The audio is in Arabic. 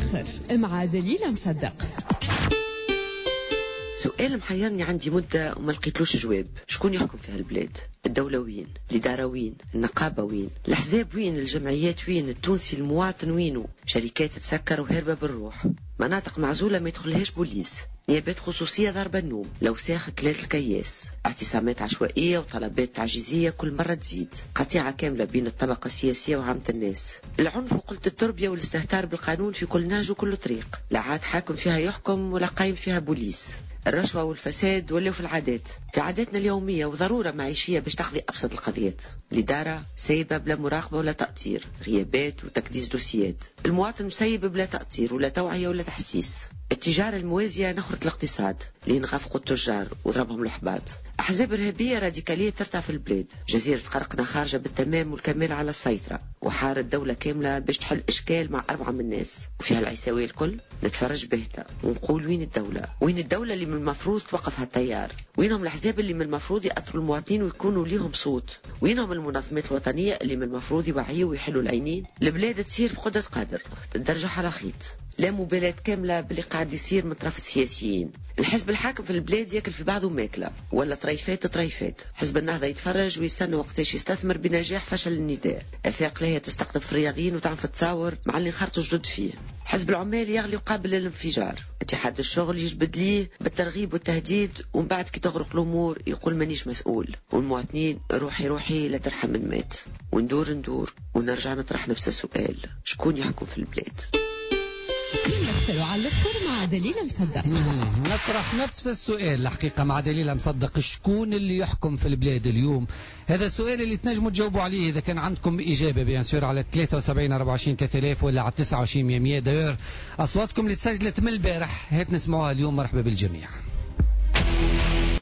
الآخر مع دليل مصدق. سؤال محيرني عندي مدة وما لقيتلوش جواب. شكون يحكم في هالبلاد؟ الدولة وين؟ الإدارة وين؟ النقابة وين؟ الأحزاب وين؟ الجمعيات وين؟ التونسي المواطن وينه؟ شركات تسكر وهربة بالروح، مناطق معزولة ما يدخلهاش بوليس، نيابات خصوصية ضربة النوم، لوساخ كلات الكياس، اعتصامات عشوائية وطلبات تعجيزية كل مرة تزيد، قطيعة كاملة بين الطبقة السياسية وعامة الناس، العنف وقلة التربية والاستهتار بالقانون في كل نهج وكل طريق، لا عاد حاكم فيها يحكم ولا قايم فيها بوليس. الرشوة والفساد ولاو في العادات، في عاداتنا اليومية وضرورة معيشية باش تقضي أبسط القضيات. الإدارة سايبة بلا مراقبة ولا تأطير، غيابات وتكديس دوسيات. المواطن مسيب بلا تأطير ولا توعية ولا تحسيس. التجارة الموازية نخرة الاقتصاد اللي نغفقوا التجار وضربهم الحباط. أحزاب إرهابية راديكالية ترتع في البلاد. جزيرة قرقنا خارجة بالتمام والكمال على السيطرة، وحارة دولة كاملة باش تحل إشكال مع 4 من الناس. وفيها العيساوية الكل نتفرج بهتا ونقول وين الدولة؟ وين الدولة اللي من المفروض توقف هالتيار؟ وينهم الأحزاب اللي من المفروض يأطروا المواطنين ويكونوا ليهم صوت؟ وينهم المنظمات الوطنية اللي من المفروض يوعيوا ويحلوا العينين؟ البلاد تسير بقدرة قادر تدرجح على خيط، لا مبالاة كاملة باللي قاعد يصير من طرف السياسيين. الحزب الحاكم في البلاد ياكل في بعضه ماكلة ولا طريفات. حزب النهضة يتفرج ويستنى وقتاش يستثمر بنجاح فشل النداء. افاق لها تستقطب في الرياضيين وتعنف تصاور مع اللي خرطوا جدد فيه. حزب العمال يغلي قابل للانفجار. اتحاد الشغل يجبد ليه بالترغيب والتهديد، ومن بعد كي تغرق الامور يقول مانيش مسؤول. والمواطنين روحي لا ترحم من مات. وندور ونرجع نطرح نفس السؤال، شكون يحكم في البلاد؟ نمثل على الأخر مع دليل مصدق. نطرح نفس السؤال الحقيقة مع دليل مصدق، شكون اللي يحكم في البلاد اليوم؟ هذا السؤال اللي تنجموا تجاوبوا عليه إذا كان عندكم إجابة بيان سور على 73 24 3000 ولا على 29 100. داير أصواتكم اللي تسجلت من البارح هات نسمعوها اليوم. مرحبا بالجميع.